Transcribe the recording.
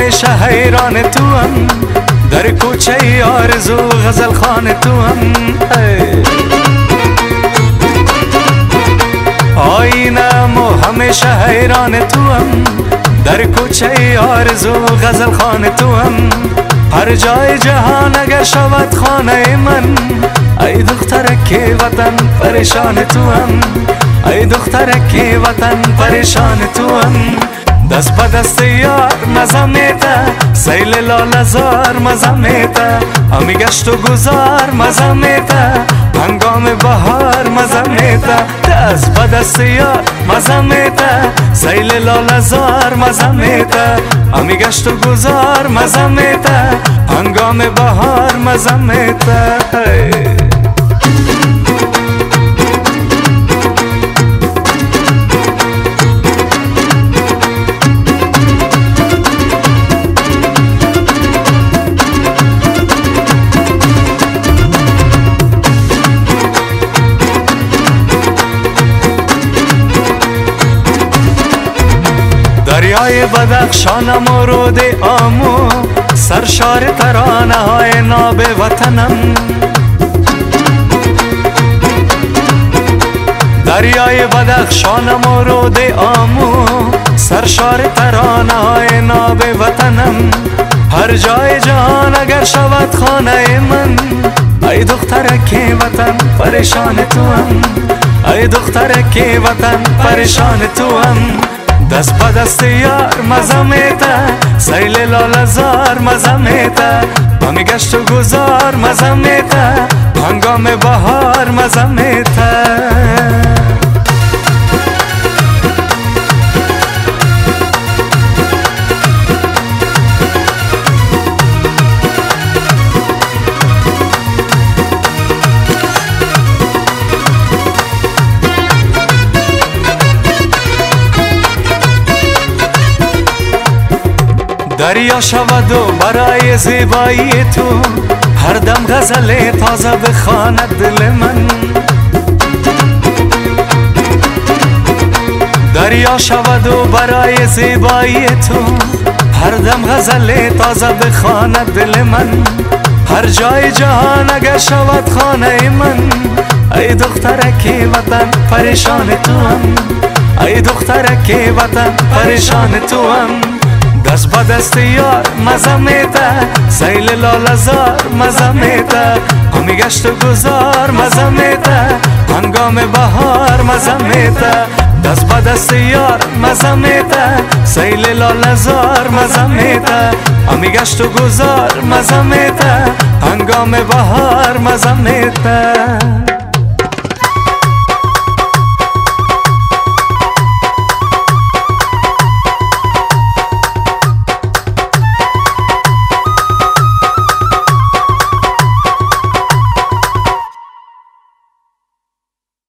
همیشه حیران تو هم، در کوچه آرزو غزل خان تو هم. آینم و همیشه حیران تو هم، در کوچه آرزو غزل خان تو هم. هر جای جهان اگر شود خانه من، ای دخترک وطن پریشان تو هم، ای دخترک وطن پریشان تو هم. دست به دست یار مزه میته، سیل لاله زار مزه میته، همی گشت و گذار مزه میته، هنگام بهار مزه میته. دست به دست یار مزه میته، سیل لاله زار مزه میته، همی گشت و گذار مزه میته، هنگام بهار مزه میته. دریای بدخشانم و رود آمو، سرشار ترانه های ناب وطنم. دریای بدخشانم و رود آمو، سرشار ترانه های ناب وطنم. هر جای جهان اگر شود خانه من، ای دخترک وطن پریشان تو هم، ای دخترک وطن پریشان تو هم. دست به دست یار مزه میته، سیل لاله زار مزه میته، همی گشت و گذار مزه میته، هنگام بهار مزه میته. دریا شود و برای زیبایی تو، هر دم غزل تازه بخواند دل من. دریا شود و برای زیبایی تو، هر دم غزل تازه بخواند دل من. هر جای جهان اگر شود خانه من، ای دخترک وطن پریشان تو هم، ای دخترک وطن پریشان تو هم. دست به دست یار مزه میته، سیل لاله زار مزه میته، همی گشت و گذار مزه میته، هنگام بهار مزه میته. دست به دست یار مزه میته، سیل لاله زار مزه میته، همی گشت و گذار مزه میته، هنگام بهار مزه میته.